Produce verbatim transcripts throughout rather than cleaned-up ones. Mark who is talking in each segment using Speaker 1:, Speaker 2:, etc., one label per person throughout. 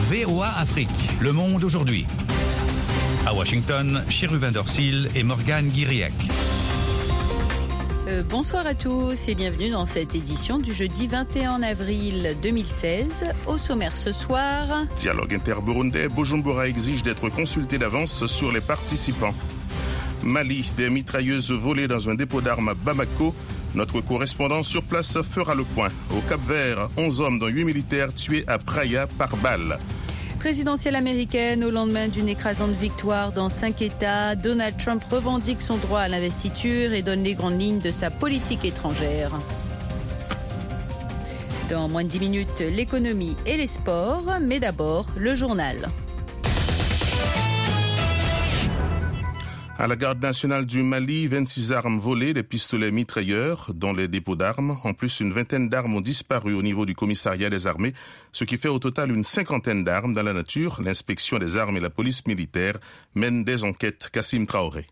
Speaker 1: V O A Afrique, Le Monde aujourd'hui. À Washington, Chérubin Dorsil et Morgane Guiriac.
Speaker 2: Euh, bonsoir à tous et bienvenue dans cette édition du jeudi vingt et un avril deux mille seize. Au sommaire ce soir...
Speaker 3: Dialogue inter-burundais, Bujumbura exige d'être consulté d'avance sur les participants. Mali, des mitrailleuses volées dans un dépôt d'armes à Bamako. Notre correspondant sur place fera le point. Au Cap-Vert, onze hommes dont huit militaires tués à Praia par balle.
Speaker 2: Présidentielle américaine, au lendemain d'une écrasante victoire dans cinq États, Donald Trump revendique son droit à l'investiture et donne les grandes lignes de sa politique étrangère. Dans moins de dix minutes, l'économie et les sports, mais d'abord le journal.
Speaker 3: À la garde nationale du Mali, vingt-six armes volées, des pistolets mitrailleurs dans les dépôts d'armes. En plus, une vingtaine d'armes ont disparu au niveau du commissariat des armées, ce qui fait au total une cinquantaine d'armes dans la nature. L'inspection des armes et la police militaire mènent des enquêtes. Kassim Traoré.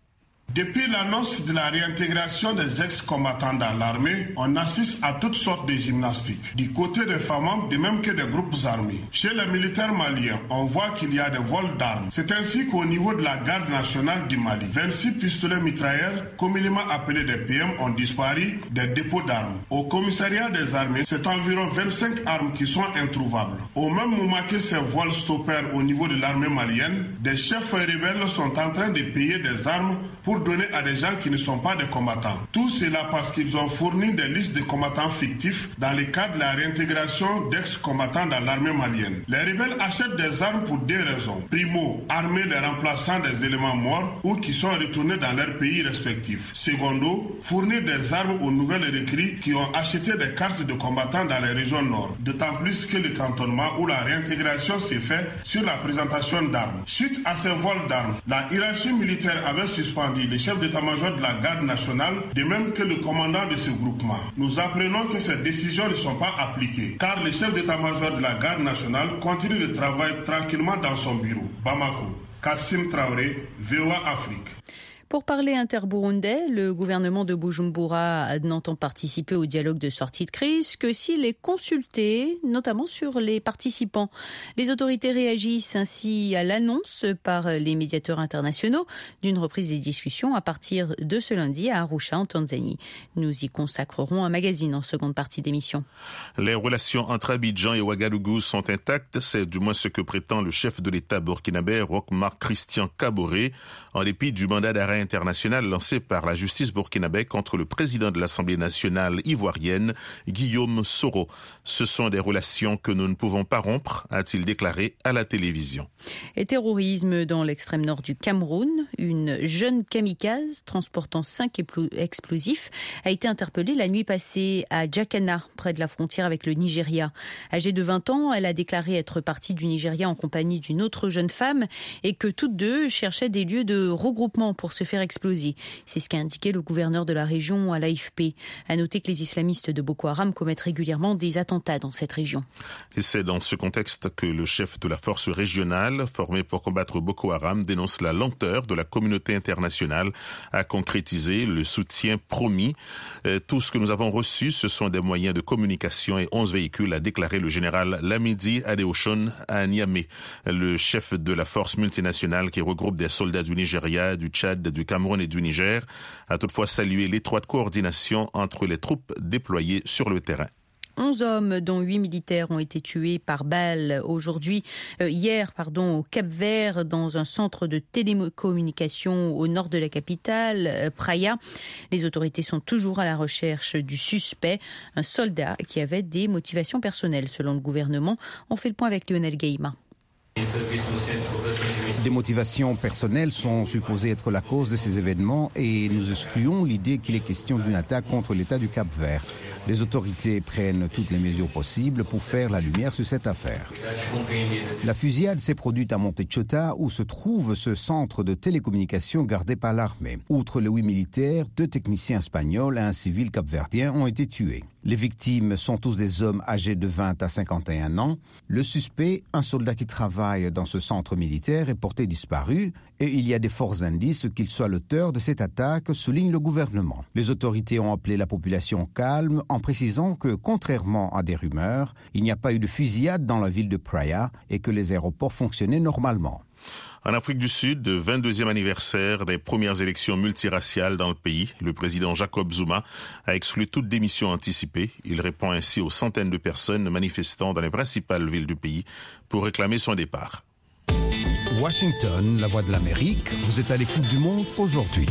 Speaker 4: Depuis l'annonce de la réintégration des ex-combattants dans l'armée, on assiste à toutes sortes de gymnastiques. Du côté des femmes, de même que des groupes armés. Chez les militaires maliens, on voit qu'il y a des vols d'armes. C'est ainsi qu'au niveau de la garde nationale du Mali, vingt-six pistolets mitrailleurs, communément appelés des P M, ont disparu des dépôts d'armes. Au commissariat des armées, c'est environ vingt-cinq armes qui sont introuvables. Au même moment que ces vols stoppèrent au niveau de l'armée malienne, des chefs rebelles sont en train de payer des armes pour donner à des gens qui ne sont pas des combattants. Tout cela parce qu'ils ont fourni des listes de combattants fictifs dans le cadre de la réintégration d'ex-combattants dans l'armée malienne. Les rebelles achètent des armes pour deux raisons. Primo, armer les remplaçants des éléments morts ou qui sont retournés dans leurs pays respectifs. Secondo, fournir des armes aux nouvelles recrues qui ont acheté des cartes de combattants dans les régions nord. D'autant plus que le cantonnement ou la réintégration s'est fait sur la présentation d'armes. Suite à ces vols d'armes, la hiérarchie militaire avait suspendu le chef d'état-major de la garde nationale, de même que le commandant de ce groupement. Nous apprenons que ces décisions ne sont pas appliquées, car le chef d'état-major de la garde nationale continue de travailler tranquillement dans son bureau. Bamako, Kassim Traoré, V O A Afrique.
Speaker 2: Pour parler inter-burundais, le gouvernement de Bujumbura n'entend participer au dialogue de sortie de crise que s'il est consulté, notamment sur les participants. Les autorités réagissent ainsi à l'annonce par les médiateurs internationaux d'une reprise des discussions à partir de ce lundi à Arusha en Tanzanie. Nous y consacrerons un magazine en seconde partie d'émission.
Speaker 3: Les relations entre Abidjan et Ouagadougou sont intactes, c'est du moins ce que prétend le chef de l'État burkinabé, Roch-Marc Christian Kaboré, en dépit du mandat d'arrêt international lancé par la justice burkinabé contre le président de l'Assemblée nationale ivoirienne, Guillaume Soro. Ce sont des relations que nous ne pouvons pas rompre, a-t-il déclaré à la télévision.
Speaker 2: Et terrorisme dans l'extrême nord du Cameroun. Une jeune kamikaze transportant cinq explosifs a été interpellée la nuit passée à Djakana, près de la frontière avec le Nigeria. Âgée de vingt ans, elle a déclaré être partie du Nigeria en compagnie d'une autre jeune femme et que toutes deux cherchaient des lieux de regroupement pour se faire exploser. C'est ce qu'a indiqué le gouverneur de la région à l'A F P. À noter que les islamistes de Boko Haram commettent régulièrement des attentats dans cette région.
Speaker 3: Et c'est dans ce contexte que le chef de la force régionale, formée pour combattre Boko Haram, dénonce la lenteur de la communauté internationale à concrétiser le soutien promis. Tout ce que nous avons reçu, ce sont des moyens de communication et onze véhicules, a déclaré le général Lamidi Adeoshun à Niamey. Le chef de la force multinationale qui regroupe des soldats du Nigeria, du Tchad, du Cameroun et du Niger, a toutefois salué l'étroite coordination entre les troupes déployées sur le terrain.
Speaker 2: Onze hommes, dont huit militaires, ont été tués par balle aujourd'hui, euh, hier, pardon, au Cap-Vert, dans un centre de télécommunication au nord de la capitale, euh, Praia. Les autorités sont toujours à la recherche du suspect, un soldat qui avait des motivations personnelles, selon le gouvernement. On fait le point avec Lionel Guéima.
Speaker 5: Des motivations personnelles sont supposées être la cause de ces événements et nous excluons l'idée qu'il est question d'une attaque contre l'État du Cap-Vert. Les autorités prennent toutes les mesures possibles pour faire la lumière sur cette affaire. La fusillade s'est produite à Montechota où se trouve ce centre de télécommunication gardé par l'armée. Outre les huit militaires, deux techniciens espagnols et un civil capverdien ont été tués. Les victimes sont tous des hommes âgés de vingt à cinquante et un ans. Le suspect, un soldat qui travaille dans ce centre militaire, est porté disparu et il y a des forts indices qu'il soit l'auteur de cette attaque, souligne le gouvernement. Les autorités ont appelé la population calme en précisant que, contrairement à des rumeurs, il n'y a pas eu de fusillade dans la ville de Praia et que les aéroports fonctionnaient normalement.
Speaker 3: En Afrique du Sud, vingt-deuxième anniversaire des premières élections multiraciales dans le pays, le président Jacob Zuma a exclu toute démission anticipée. Il répond ainsi aux centaines de personnes manifestant dans les principales villes du pays pour réclamer son départ.
Speaker 5: Washington, la voix de l'Amérique, vous êtes à l'écoute du monde aujourd'hui.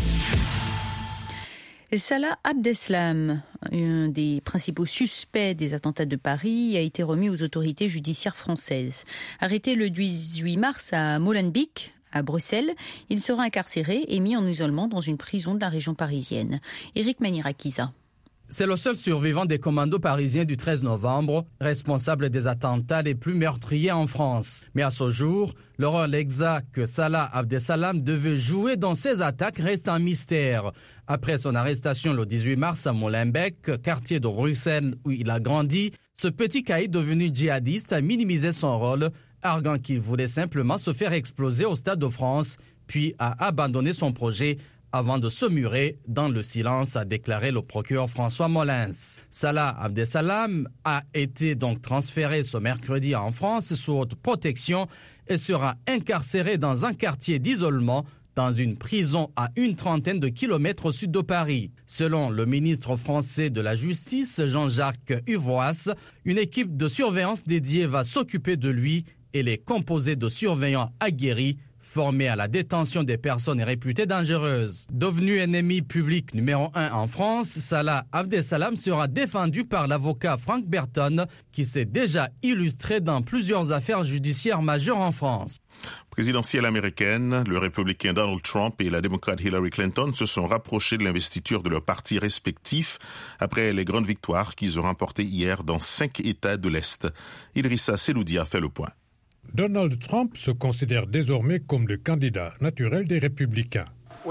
Speaker 2: Salah Abdeslam, un des principaux suspects des attentats de Paris, a été remis aux autorités judiciaires françaises. Arrêté le dix-huit mars à Molenbeek, à Bruxelles, il sera incarcéré et mis en isolement dans une prison de la région parisienne. Éric Manirakiza.
Speaker 6: C'est le seul survivant des commandos parisiens du treize novembre, responsable des attentats les plus meurtriers en France. Mais à ce jour, le rôle exact que Salah Abdeslam devait jouer dans ces attaques reste un mystère. Après son arrestation le dix-huit mars à Molenbeek, quartier de Bruxelles où il a grandi, ce petit caïd devenu djihadiste a minimisé son rôle, arguant qu'il voulait simplement se faire exploser au Stade de France, puis a abandonné son projet avant de se murer dans le silence, a déclaré le procureur François Molins. Salah Abdeslam a été donc transféré ce mercredi en France sous haute protection et sera incarcéré dans un quartier d'isolement dans une prison à une trentaine de kilomètres au sud de Paris. Selon le ministre français de la Justice, Jean-Jacques Uvroas, une équipe de surveillance dédiée va s'occuper de lui et les composés de surveillants aguerris formé à la détention des personnes réputées dangereuses. Devenu ennemi public numéro un en France, Salah Abdeslam sera défendu par l'avocat Frank Berton, qui s'est déjà illustré dans plusieurs affaires judiciaires majeures en France.
Speaker 3: Présidentielle américaine, le républicain Donald Trump et la démocrate Hillary Clinton se sont rapprochés de l'investiture de leurs partis respectifs après les grandes victoires qu'ils ont remportées hier dans cinq États de l'Est. Idrissa Seloudi a fait le point.
Speaker 7: Donald Trump se considère désormais comme le candidat naturel des républicains.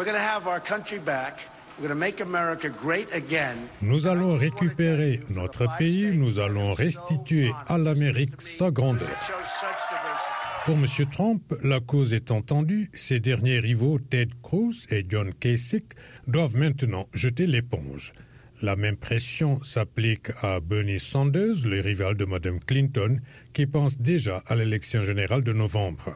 Speaker 7: Nous allons récupérer notre pays, nous allons restituer à l'Amérique sa grandeur. Pour M. Trump, la cause est entendue, ses derniers rivaux Ted Cruz et John Kasich doivent maintenant jeter l'éponge. La même pression s'applique à Bernie Sanders, le rival de Mme Clinton, qui pense déjà à l'élection générale de novembre.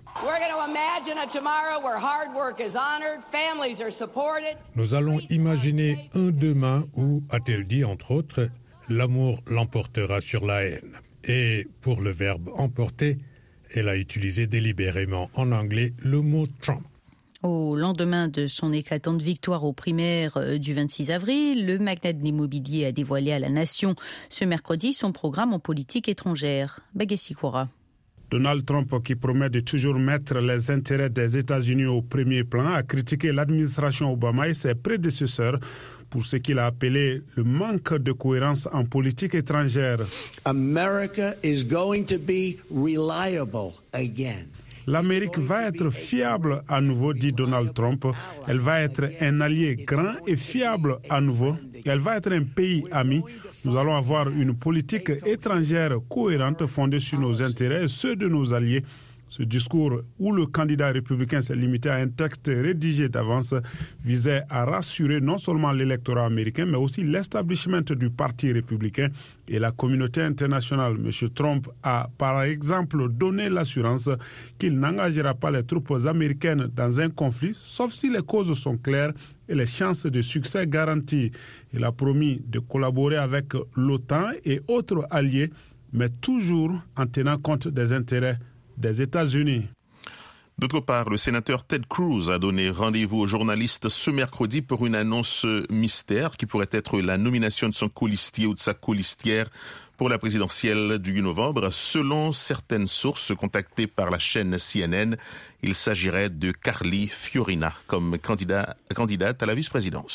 Speaker 7: Nous allons imaginer un demain où, a-t-elle dit entre autres, l'amour l'emportera sur la haine. Et pour le verbe emporter, elle a utilisé délibérément en anglais le mot Trump.
Speaker 2: Au lendemain de son éclatante victoire aux primaires du vingt-six avril, le magnat de l'immobilier a dévoilé à la nation ce mercredi son programme en politique étrangère. Bagassi Koura.
Speaker 8: Donald Trump, qui promet de toujours mettre les intérêts des États-Unis au premier plan, a critiqué l'administration Obama et ses prédécesseurs pour ce qu'il a appelé le manque de cohérence en politique étrangère.
Speaker 9: America is going to be reliable again.
Speaker 8: L'Amérique va être fiable à nouveau, dit Donald Trump. Elle va être un allié grand et fiable à nouveau. Elle va être un pays ami. Nous allons avoir une politique étrangère cohérente fondée sur nos intérêts et ceux de nos alliés. Ce discours, où le candidat républicain s'est limité à un texte rédigé d'avance, visait à rassurer non seulement l'électorat américain, mais aussi l'establishment du parti républicain et la communauté internationale. M. Trump a, par exemple, donné l'assurance qu'il n'engagera pas les troupes américaines dans un conflit, sauf si les causes sont claires et les chances de succès garanties. Il a promis de collaborer avec l'OTAN et autres alliés, mais toujours en tenant compte des intérêts des États-Unis.
Speaker 3: D'autre part, le sénateur Ted Cruz a donné rendez-vous aux journalistes ce mercredi pour une annonce mystère qui pourrait être la nomination de son colistier ou de sa colistière pour la présidentielle du huit novembre. Selon certaines sources contactées par la chaîne C N N, il s'agirait de Carly Fiorina comme candidat, candidate à la vice-présidence.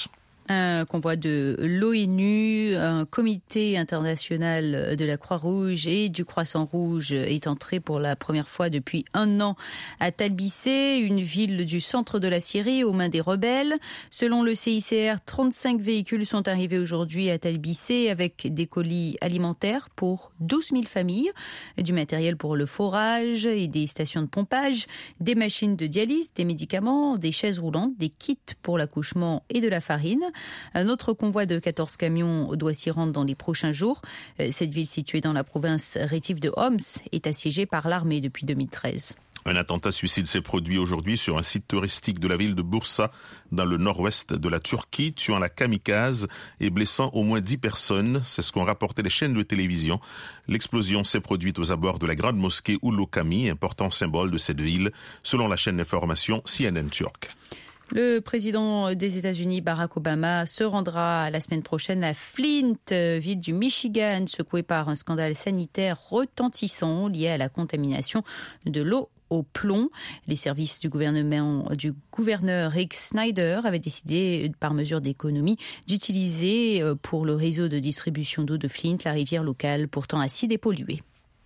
Speaker 2: Un convoi de l'ONU, un comité international de la Croix-Rouge et du Croissant-Rouge est entré pour la première fois depuis un an à Talbicé, une ville du centre de la Syrie aux mains des rebelles. Selon le C I C R, trente-cinq véhicules sont arrivés aujourd'hui à Talbicé avec des colis alimentaires pour douze mille familles, du matériel pour le forage et des stations de pompage, des machines de dialyse, des médicaments, des chaises roulantes, des kits pour l'accouchement et de la farine. Un autre convoi de quatorze camions doit s'y rendre dans les prochains jours. Cette ville située dans la province rétive de Homs est assiégée par l'armée depuis deux mille treize.
Speaker 3: Un attentat suicide s'est produit aujourd'hui sur un site touristique de la ville de Bursa, dans le nord-ouest de la Turquie, tuant la kamikaze et blessant au moins dix personnes. C'est ce qu'ont rapporté les chaînes de télévision. L'explosion s'est produite aux abords de la grande mosquée Ulu Cami, important symbole de cette ville, selon la chaîne d'information C N N turque.
Speaker 2: Le président des États-Unis, Barack Obama, se rendra la semaine prochaine à Flint, ville du Michigan, secouée par un scandale sanitaire retentissant lié à la contamination de l'eau au plomb. Les services du gouvernement du gouverneur Rick Snyder avaient décidé, par mesure d'économie, d'utiliser pour le réseau de distribution d'eau de Flint la rivière locale, pourtant acide et polluée.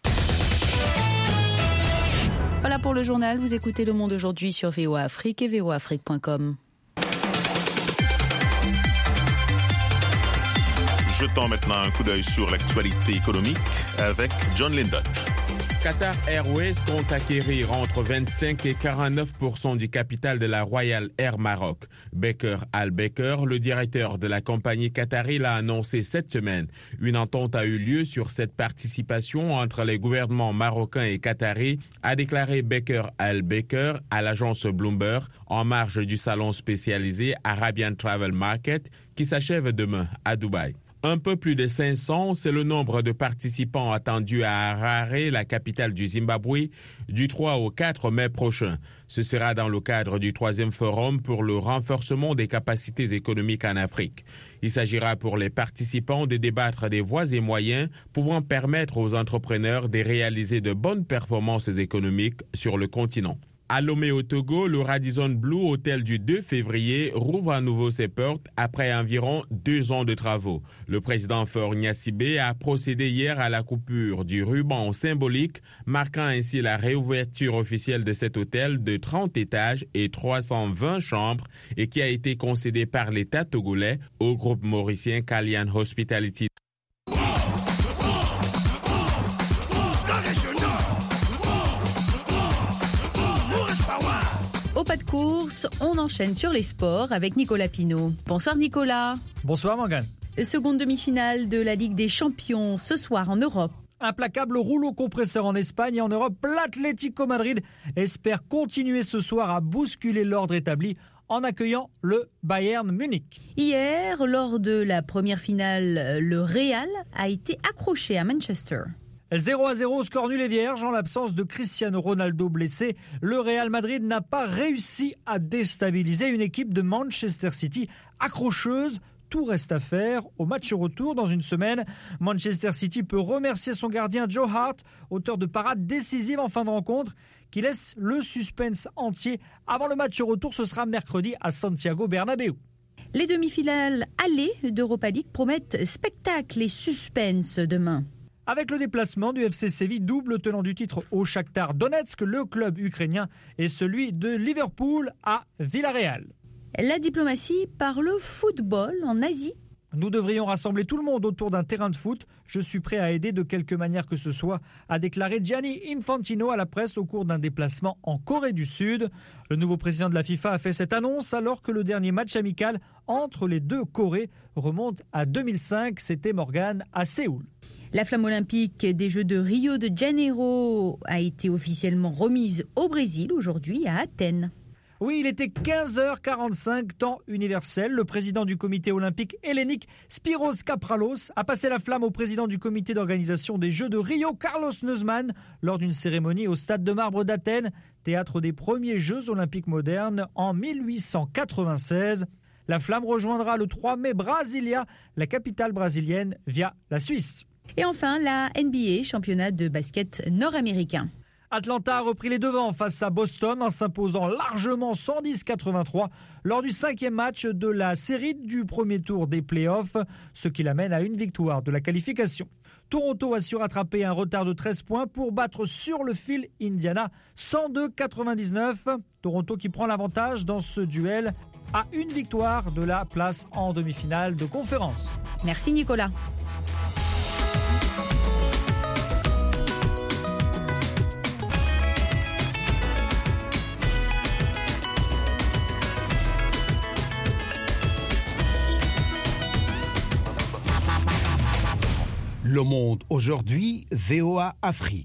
Speaker 2: Voilà pour le journal. Vous écoutez Le Monde aujourd'hui sur V O A Afrique et V O A Afrique point com.
Speaker 3: Jetons maintenant un coup d'œil sur l'actualité économique avec John Lyndon.
Speaker 10: Qatar Airways compte acquérir entre vingt-cinq et quarante-neuf pour cent du capital de la Royal Air Maroc. Baker Al-Baker, le directeur de la compagnie qatari, l'a annoncé cette semaine. Une entente a eu lieu sur cette participation entre les gouvernements marocains et qatari, a déclaré Baker Al-Baker à l'agence Bloomberg en marge du salon spécialisé Arabian Travel Market qui s'achève demain à Dubaï. Un peu plus de cinq cents, c'est le nombre de participants attendus à Harare, la capitale du Zimbabwe, du trois au quatre mai prochain. Ce sera dans le cadre du troisième forum pour le renforcement des capacités économiques en Afrique. Il s'agira pour les participants de débattre des voies et moyens pouvant permettre aux entrepreneurs de réaliser de bonnes performances économiques sur le continent. À Lomé au Togo, le Radisson Blu Hotel du deux février rouvre à nouveau ses portes après environ deux ans de travaux. Le président Faure Gnassingbé a procédé hier à la coupure du ruban symbolique, marquant ainsi la réouverture officielle de cet hôtel de trente étages et trois cent vingt chambres et qui a été concédé par l'État togolais au groupe mauricien Kalian Hospitality.
Speaker 2: Au pas de course, on enchaîne sur les sports avec Nicolas Pinault. Bonsoir Nicolas.
Speaker 11: Bonsoir Morgane.
Speaker 2: Seconde demi-finale de la Ligue des Champions ce soir en Europe.
Speaker 11: Implacable rouleau compresseur en Espagne et en Europe, l'Atlético Madrid espère continuer ce soir à bousculer l'ordre établi en accueillant le Bayern Munich.
Speaker 2: Hier, lors de la première finale, le Real a été accroché à Manchester.
Speaker 11: zéro à zéro, score nul et vierge. En l'absence de Cristiano Ronaldo blessé, le Real Madrid n'a pas réussi à déstabiliser une équipe de Manchester City accrocheuse. Tout reste à faire au match retour dans une semaine. Manchester City peut remercier son gardien Joe Hart, auteur de parades décisives en fin de rencontre, qui laisse le suspense entier. Avant le match retour, ce sera mercredi à Santiago Bernabéu.
Speaker 2: Les demi-finales allées d'Europa League promettent spectacle et suspense demain.
Speaker 11: Avec le déplacement du F C Séville, double tenant du titre au Shakhtar Donetsk, le club ukrainien, et celui de Liverpool à Villarreal.
Speaker 2: La diplomatie par le football en Asie.
Speaker 11: Nous devrions rassembler tout le monde autour d'un terrain de foot. Je suis prêt à aider de quelque manière que ce soit, a déclaré Gianni Infantino à la presse au cours d'un déplacement en Corée du Sud. Le nouveau président de la FIFA a fait cette annonce alors que le dernier match amical entre les deux Corées remonte à deux mille cinq. C'était Morgane à Séoul.
Speaker 2: La flamme olympique des Jeux de Rio de Janeiro a été officiellement remise au Brésil aujourd'hui à Athènes.
Speaker 11: Oui, il était quinze heures quarante-cinq, temps universel. Le président du comité olympique hellénique, Spyros Kapralos, a passé la flamme au président du comité d'organisation des Jeux de Rio, Carlos Neusman, lors d'une cérémonie au Stade de Marbre d'Athènes, théâtre des premiers Jeux olympiques modernes en mille huit cent quatre-vingt-seize. La flamme rejoindra le trois mai Brasilia, la capitale brésilienne, via la Suisse.
Speaker 2: Et enfin, la N B A, championnat de basket nord-américain.
Speaker 11: Atlanta a repris les devants face à Boston en s'imposant largement cent dix à quatre-vingt-trois lors du cinquième match de la série du premier tour des playoffs, ce qui l'amène à une victoire de la qualification. Toronto a su rattraper un retard de treize points pour battre sur le fil Indiana cent deux à quatre-vingt-dix-neuf. Toronto qui prend l'avantage dans ce duel à une victoire de la place en demi-finale de conférence.
Speaker 2: Merci Nicolas.
Speaker 12: Le Monde aujourd'hui, V O A Afrique.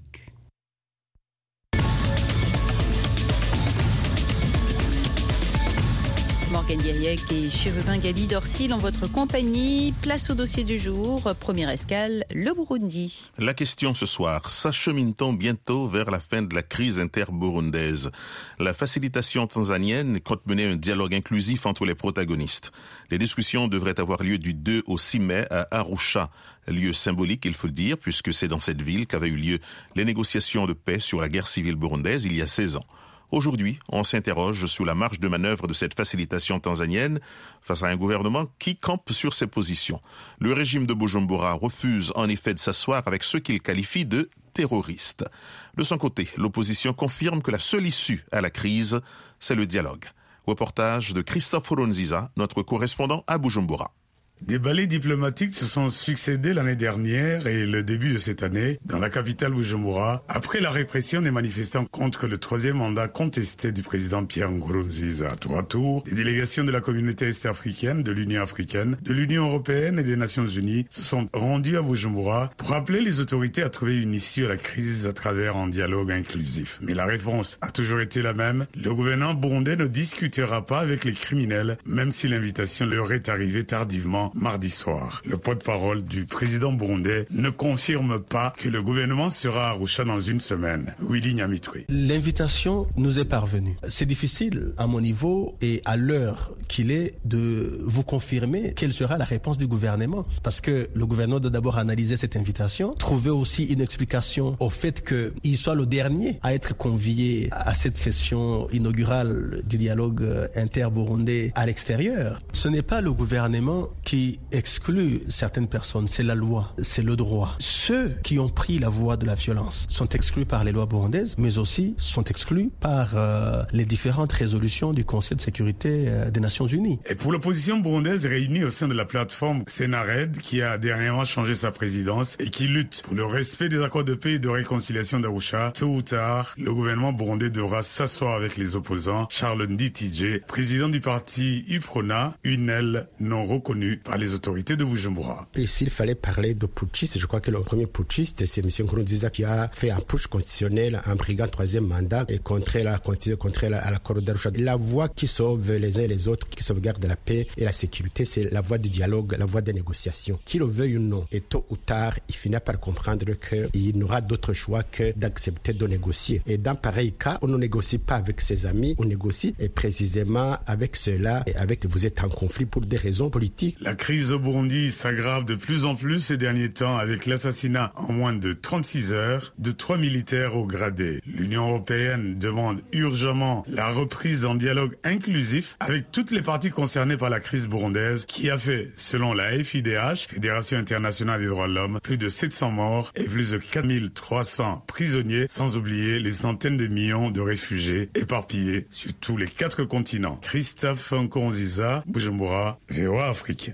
Speaker 2: Morgane Guiriec et Chérubin Gabi Dorsil en votre compagnie. Place au dossier du jour. Première escale, le Burundi.
Speaker 3: La question ce soir, s'achemine-t-on bientôt vers la fin de la crise inter-burundaise? La facilitation tanzanienne compte mener un dialogue inclusif entre les protagonistes. Les discussions devraient avoir lieu du deux au six mai à Arusha. Lieu symbolique, il faut le dire, puisque c'est dans cette ville qu'avaient eu lieu les négociations de paix sur la guerre civile burundaise il y a seize ans. Aujourd'hui, on s'interroge sur la marge de manœuvre de cette facilitation tanzanienne face à un gouvernement qui campe sur ses positions. Le régime de Bujumbura refuse en effet de s'asseoir avec ceux qu'il qualifie de terroristes. De son côté, l'opposition confirme que la seule issue à la crise, c'est le dialogue. Reportage de Christophe Ronziza, notre correspondant à Bujumbura.
Speaker 13: Des ballets diplomatiques se sont succédés l'année dernière et le début de cette année dans la capitale Bujumbura après la répression des manifestants contre le troisième mandat contesté du président Pierre Nkurunziza. Tour à tour, des délégations de la communauté est-africaine, de l'Union africaine, de l'Union européenne et des Nations unies se sont rendues à Bujumbura pour appeler les autorités à trouver une issue à la crise à travers un dialogue inclusif. Mais la réponse a toujours été la même. Le gouvernement burundais ne discutera pas avec les criminels, même si l'invitation leur est arrivée tardivement mardi soir. Le porte-parole du président burundais ne confirme pas que le gouvernement sera à Arusha dans une semaine. Willy Nyamitwe.
Speaker 14: L'invitation nous est parvenue. C'est difficile à mon niveau et à l'heure qu'il est de vous confirmer quelle sera la réponse du gouvernement. Parce que le gouvernement doit d'abord analyser cette invitation, trouver aussi une explication au fait qu'il soit le dernier à être convié à cette session inaugurale du dialogue inter-burundais à l'extérieur. Ce n'est pas le gouvernement qui exclut certaines personnes, c'est la loi, c'est le droit. Ceux qui ont pris la voie de la violence sont exclus par les lois burundaises, mais aussi sont exclus par euh, les différentes résolutions du Conseil de sécurité euh, des Nations Unies.
Speaker 13: Et pour l'opposition burundaise réunie au sein de la plateforme Senared, qui a dernièrement changé sa présidence et qui lutte pour le respect des accords de paix et de réconciliation d'Arusha, tôt ou tard, le gouvernement burundais devra s'asseoir avec les opposants. Charles Nditije, président du parti UPRONA, une aile non reconnue par les autorités de Bujumbura.
Speaker 15: Et s'il fallait parler de putschiste, je crois que le premier putschiste, c'est M. Nkurunziza qui a fait un putsch constitutionnel, un brigand troisième mandat et contre la constitution, contre la, à l'accord d'Arusha. La voie qui sauve les uns et les autres, qui sauvegarde la paix et la sécurité, c'est la voie du dialogue, la voie des négociations. Qu'il le veuille ou non, et tôt ou tard, il finit par comprendre qu'il n'aura d'autre choix que d'accepter de négocier. Et dans pareil cas, on ne négocie pas avec ses amis, on négocie et précisément avec ceux-là, et avec vous êtes en conflit pour des raisons politiques.
Speaker 13: La crise au Burundi s'aggrave de plus en plus ces derniers temps avec l'assassinat en moins de trente-six heures de trois militaires au gradé. L'Union européenne demande urgemment la reprise en dialogue inclusif avec toutes les parties concernées par la crise burundaise qui a fait, selon la F I D H, Fédération internationale des droits de l'homme, plus de sept cents morts et plus de quatre mille trois cents prisonniers, sans oublier les centaines de millions de réfugiés éparpillés sur tous les quatre continents. Christophe Nkurunziza, Bujumbura, V O A Afrique.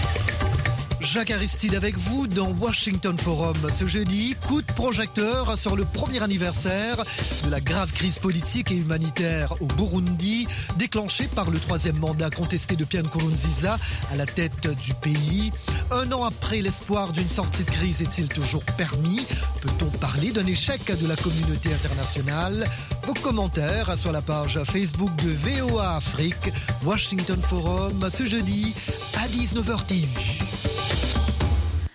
Speaker 16: Jacques Aristide avec vous dans Washington Forum. Ce jeudi, coup de projecteur sur le premier anniversaire de la grave crise politique et humanitaire au Burundi, déclenchée par le troisième mandat contesté de Pierre Nkurunziza à la tête du pays. Un an après, l'espoir d'une sortie de crise est-il toujours permis? Peut-on parler d'un échec de la communauté internationale? Vos commentaires sur la page Facebook de V O A Afrique. Washington Forum, ce jeudi à dix-neuf heures T U.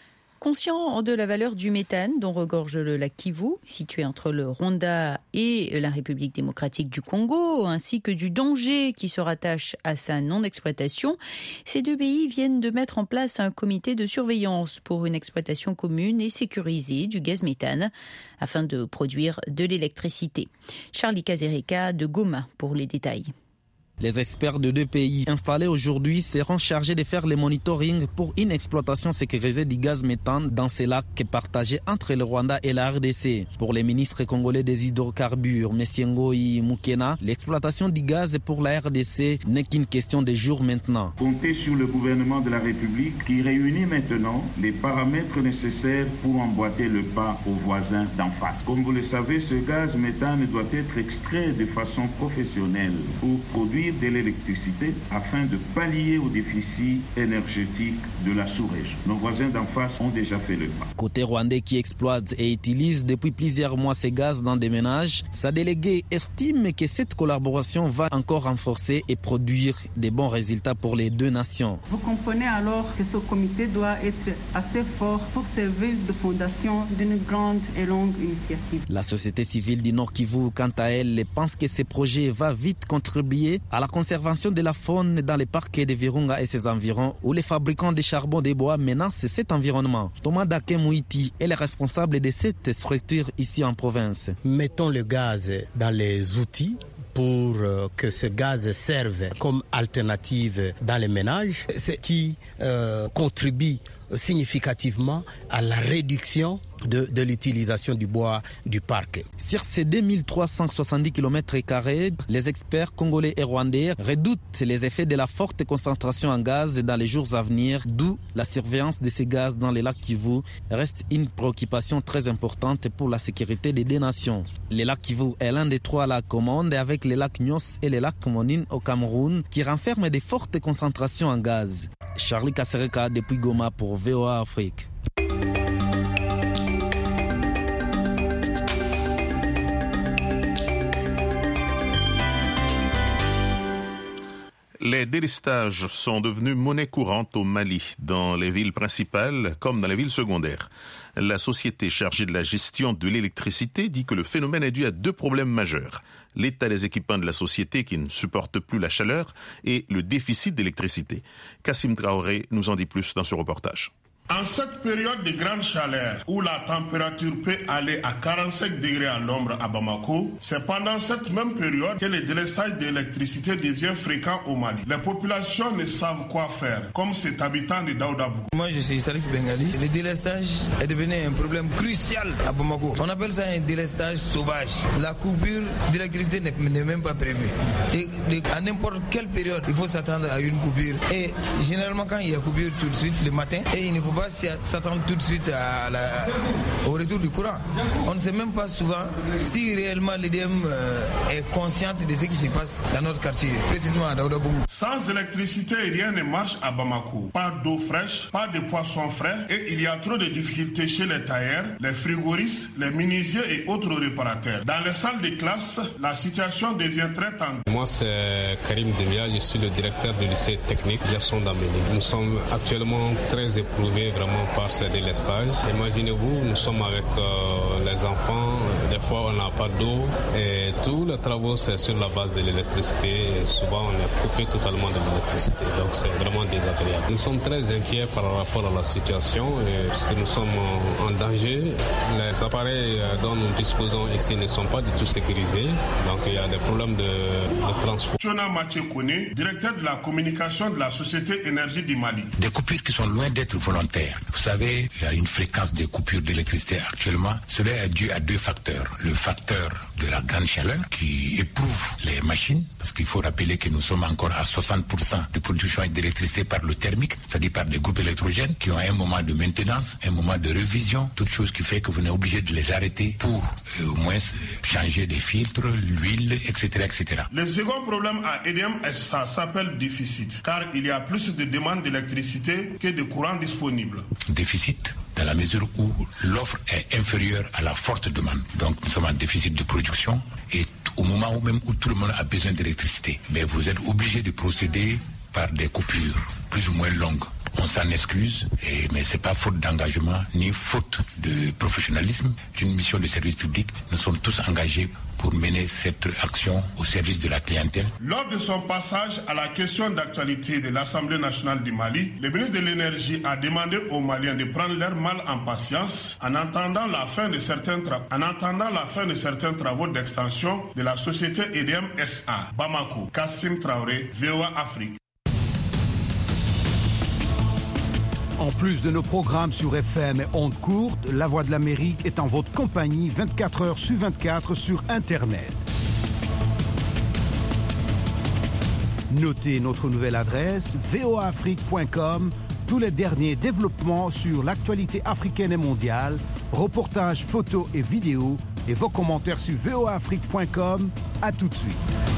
Speaker 2: Conscient de la valeur du méthane dont regorge le lac Kivu, situé entre le Rwanda et la République démocratique du Congo, ainsi que du danger qui se rattache à sa non-exploitation, ces deux pays viennent de mettre en place un comité de surveillance pour une exploitation commune et sécurisée du gaz méthane afin de produire de l'électricité. Charlie Kazereka de Goma pour les détails.
Speaker 17: Les experts de deux pays installés aujourd'hui seront chargés de faire le monitoring pour une exploitation sécurisée du gaz méthane dans ces lacs partagés entre le Rwanda et la R D C. Pour les ministres congolais des hydrocarbures, M. Ngoï Mukena, l'exploitation du gaz pour la R D C n'est qu'une question de jours maintenant.
Speaker 18: Comptez sur le gouvernement de la République qui réunit maintenant les paramètres nécessaires pour emboîter le pas aux voisins d'en face. Comme vous le savez, ce gaz méthane doit être extrait de façon professionnelle pour produire de l'électricité afin de pallier au déficit énergétique de la sous-région. Nos voisins d'en face ont déjà fait le pas.
Speaker 17: Côté rwandais qui exploite et utilise depuis plusieurs mois ces gaz dans des ménages, sa déléguée estime que cette collaboration va encore renforcer et produire des bons résultats pour les deux nations.
Speaker 19: Vous comprenez alors que ce comité doit être assez fort pour servir de fondation d'une grande et longue initiative.
Speaker 17: La société civile du Nord Kivu, quant à elle, pense que ce projet va vite contribuer à la conservation de la faune dans les parcs de Virunga et ses environs, où les fabricants de charbon de bois menacent cet environnement. Thomas Dake Mouiti est le responsable de cette structure ici en province.
Speaker 20: Mettons le gaz dans les outils pour que ce gaz serve comme alternative dans les ménages, ce qui euh, contribue significativement à la réduction de, de l'utilisation du bois du parc.
Speaker 17: Sur ces deux mille trois cent soixante-dix kilomètres carrés, les experts congolais et rwandais redoutent les effets de la forte concentration en gaz dans les jours à venir, d'où la surveillance de ces gaz dans les lacs Kivu reste une préoccupation très importante pour la sécurité des deux nations. Le lac Kivu est l'un des trois lacs au monde avec les lacs Nyos et les lacs Monine au Cameroun qui renferment de fortes concentrations en gaz. Charlie Kasereka depuis Goma pour V O A Afrique.
Speaker 3: Les délestages sont devenus monnaie courante au Mali, dans les villes principales comme dans les villes secondaires. La société chargée de la gestion de l'électricité dit que le phénomène est dû à deux problèmes majeurs. L'état des équipements de la société qui ne supporte plus la chaleur et le déficit d'électricité. Kassim Traoré nous en dit plus dans ce reportage.
Speaker 4: En cette période de grande chaleur, où la température peut aller à quarante-cinq degrés à l'ombre à Bamako, c'est pendant cette même période que le délestage d'électricité devient fréquent au Mali. Les populations ne savent quoi faire, comme cet habitant de Daoudabou.
Speaker 21: Moi, je suis Salif Bengali. Le délestage est devenu un problème crucial à Bamako. On appelle ça un délestage sauvage. La coupure d'électricité n'est même pas prévue. Et, et à n'importe quelle période, il faut s'attendre à une coupure. Et généralement, quand il y a coupure tout de suite le matin, et il ne faut pas s'attendre tout de suite à la, au retour du courant. On ne sait même pas souvent si réellement l'E D M euh, est consciente de ce qui se passe dans notre quartier, précisément à Daoudabougou.
Speaker 4: Sans électricité, rien ne marche à Bamako. Pas d'eau fraîche, pas de poissons frais et il y a trop de difficultés chez les tailleurs, les frigoristes, les menuisiers et autres réparateurs. Dans les salles de classe, la situation devient très tendue.
Speaker 22: Moi, c'est Karim Demia, je suis le directeur du lycée technique Gasson Dambéli. Nous sommes actuellement très éprouvés vraiment par ces délestages. Imaginez-vous, nous sommes avec euh, les enfants, des fois on n'a pas d'eau et tous les travaux c'est sur la base de l'électricité et souvent on est coupé totalement de l'électricité, donc c'est vraiment désagréable. Nous sommes très inquiets par rapport à la situation et parce que nous sommes en, en danger. Les appareils dont nous disposons ici ne sont pas du tout sécurisés, donc il y a des problèmes de, de transport.
Speaker 4: Tchona Mathieu-Koné, directeur de la communication de la Société Énergie du Mali.
Speaker 23: Des coupures qui sont loin d'être volontaires. Vous savez, il y a une fréquence de coupures d'électricité actuellement. Cela est dû à deux facteurs. Le facteur de la grande chaleur qui éprouve les machines, parce qu'il faut rappeler que nous sommes encore à soixante pour cent de production d'électricité par le thermique, c'est-à-dire par des groupes électrogènes qui ont un moment de maintenance, un moment de révision, toute chose qui fait que vous êtes obligé de les arrêter pour euh, au moins changer des filtres, l'huile, et cetera, et cetera.
Speaker 4: Le second problème à E D M, ça s'appelle déficit, car il y a plus de demandes d'électricité que de courant disponible.
Speaker 23: Déficit dans la mesure où l'offre est inférieure à la forte demande. Donc nous sommes en déficit de production et au moment où même où tout le monde a besoin d'électricité, mais vous êtes obligé de procéder par des coupures plus ou moins longues. On s'en excuse, et, mais c'est pas faute d'engagement ni faute de professionnalisme d'une mission de service public. Nous sommes tous engagés pour mener cette action au service de la clientèle.
Speaker 4: Lors de son passage à la question d'actualité de l'Assemblée nationale du Mali, le ministre de l'Énergie a demandé aux Maliens de prendre leur mal en patience en attendant la fin de certains, tra- en attendant la fin de certains travaux d'extension de la société E D M S A. Bamako, Kassim Traoré, V O A Afrique.
Speaker 12: En plus de nos programmes sur F M et ondes courtes, La Voix de l'Amérique est en votre compagnie vingt-quatre heures sur vingt-quatre sur Internet. Notez notre nouvelle adresse v o a afrique point com, tous les derniers développements sur l'actualité africaine et mondiale, reportages, photos et vidéos, et vos commentaires sur v o a afrique point com. À tout de suite.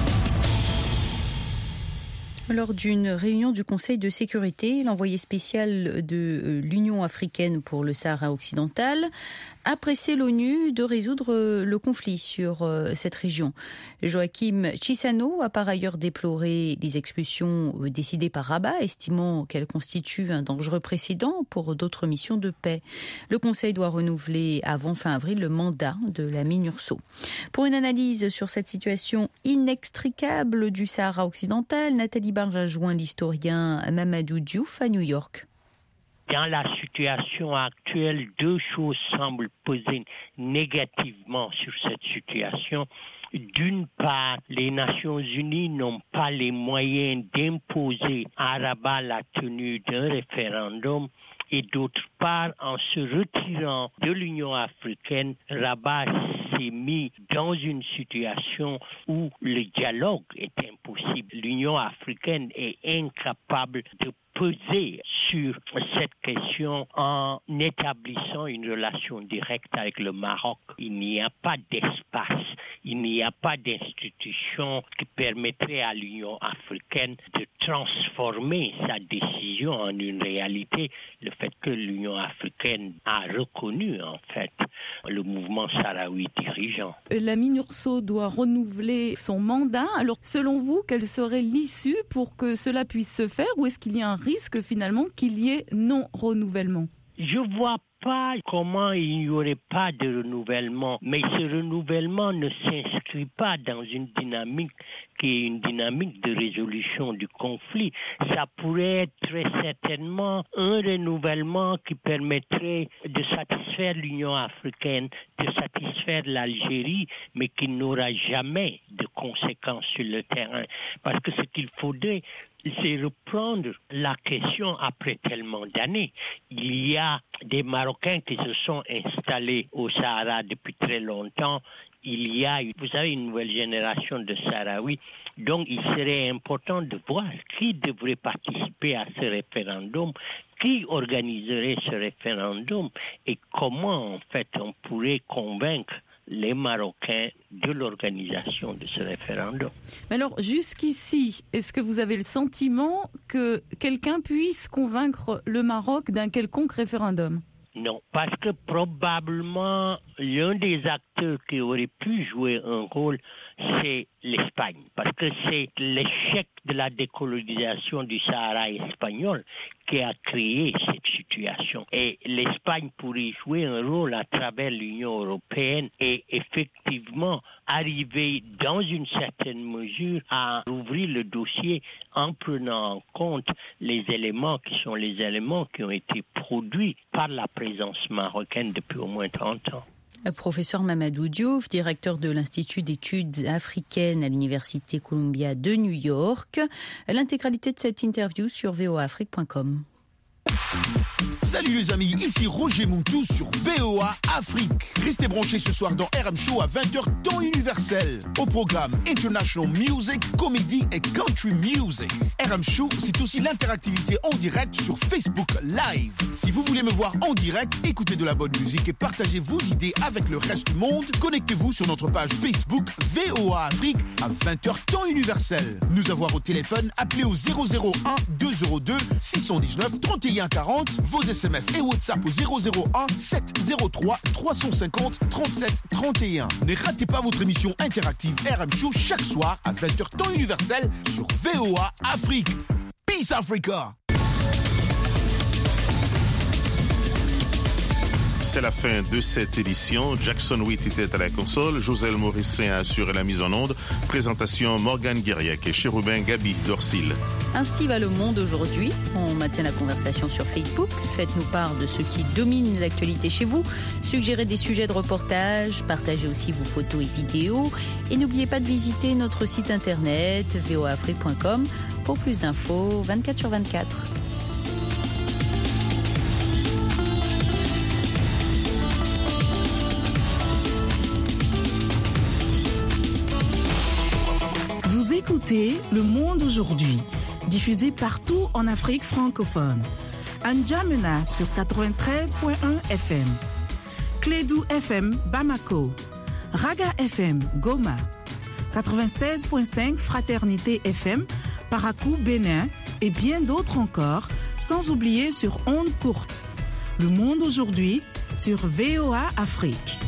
Speaker 2: Lors d'une réunion du Conseil de sécurité, l'envoyé spécial de l'Union africaine pour le Sahara occidental a pressé l'ONU de résoudre le conflit sur cette région. Joachim Chissano a par ailleurs déploré les expulsions décidées par Rabat, estimant qu'elles constituent un dangereux précédent pour d'autres missions de paix. Le Conseil doit renouveler avant fin avril le mandat de la MINURSO. Pour une analyse sur cette situation inextricable du Sahara occidental, Nathalie Barge a joint l'historien Mamadou Diouf à New York.
Speaker 1: Dans la situation actuelle, deux choses semblent peser négativement sur cette situation. D'une part, les Nations Unies n'ont pas les moyens d'imposer à Rabat la tenue d'un référendum. Et d'autre part, en se retirant de l'Union africaine, Rabat s'est mis dans une situation où le dialogue est impossible. L'Union africaine est incapable de peser sur cette question en établissant une relation directe avec le Maroc. Il n'y a pas d'espace, il n'y a pas d'institution qui permettrait à l'Union africaine de transformer sa décision en une réalité. Le fait que l'Union africaine a reconnu en fait le mouvement sahraoui dirigeant.
Speaker 5: La MINURSO doit renouveler son mandat. Alors selon vous, quelle serait l'issue pour que cela puisse se faire, ou est-ce qu'il y a un risque finalement qu'il y ait non-renouvellement?
Speaker 1: Je vois pas comment il n'y aurait pas de renouvellement, mais ce renouvellement ne s'inscrit pas dans une dynamique qui est une dynamique de résolution du conflit. Ça pourrait être très certainement un renouvellement qui permettrait de satisfaire l'Union africaine, de satisfaire l'Algérie, mais qui n'aura jamais de conséquences sur le terrain. Parce que ce qu'il faudrait, c'est reprendre la question après tellement d'années. Il y a des Marocains qui se sont installés au Sahara depuis très longtemps. Il y a, vous savez, une nouvelle génération de Sahraouis. Donc, il serait important de voir qui devrait participer à ce référendum, qui organiserait ce référendum et comment, en fait, on pourrait convaincre les Marocains de l'organisation de ce référendum.
Speaker 5: Mais alors, jusqu'ici, est-ce que vous avez le sentiment que quelqu'un puisse convaincre le Maroc d'un quelconque référendum?
Speaker 1: Non, parce que probablement l'un des acteurs qui aurait pu jouer un rôle, c'est l'Espagne. Parce que c'est l'échec de la décolonisation du Sahara espagnol qui a créé cette situation. Et l'Espagne pourrait jouer un rôle à travers l'Union européenne et effectivement arriver dans une certaine mesure à ouvrir le dossier en prenant en compte les éléments qui sont les éléments qui ont été produits par la présence marocaine depuis au moins trente ans.
Speaker 2: Professeur Mamadou Diouf, directeur de l'Institut d'études africaines à l'Université Columbia de New York. L'intégralité de cette interview sur v o a afrique point com.
Speaker 6: Salut les amis, ici Roger Montou sur V O A Afrique. Restez branchés ce soir dans R M Show à vingt heures temps universel. Au programme International Music, Comedy et Country Music. R M Show, c'est aussi l'interactivité en direct sur Facebook Live. Si vous voulez me voir en direct, écoutez de la bonne musique et partagez vos idées avec le reste du monde, connectez-vous sur notre page Facebook V O A Afrique à vingt heures temps universel. Nous avoir au téléphone, appelez au zéro zéro un deux zéro deux six un neuf trente et un quarante, vos S M S et WhatsApp au zéro zéro un sept zéro trois trois cent cinquante trente-sept trente et un. Ne ratez pas votre émission interactive R M Show chaque soir à vingt heures temps universel sur V O A Afrique. Peace Africa!
Speaker 3: C'est la fin de cette édition. Jackson Witt était à la console, Joselle Morissin a assuré la mise en onde. Présentation Morgane Guériac et Chérubin Gabi Dorsil.
Speaker 2: Ainsi va le monde aujourd'hui. On maintient la conversation sur Facebook. Faites-nous part de ce qui domine l'actualité chez vous. Suggérez des sujets de reportage. Partagez aussi vos photos et vidéos. Et n'oubliez pas de visiter notre site internet v o a afrique point com pour plus d'infos vingt-quatre sur vingt-quatre.
Speaker 7: Vous écoutez Le Monde aujourd'hui, diffusé partout en Afrique francophone. N'Djamena sur quatre-vingt-treize point un F M, Clédou F M Bamako, Raga F M Goma, quatre-vingt-seize point cinq Fraternité F M Parakou Bénin et bien d'autres encore, sans oublier sur ondes courtes. Le Monde aujourd'hui sur V O A Afrique.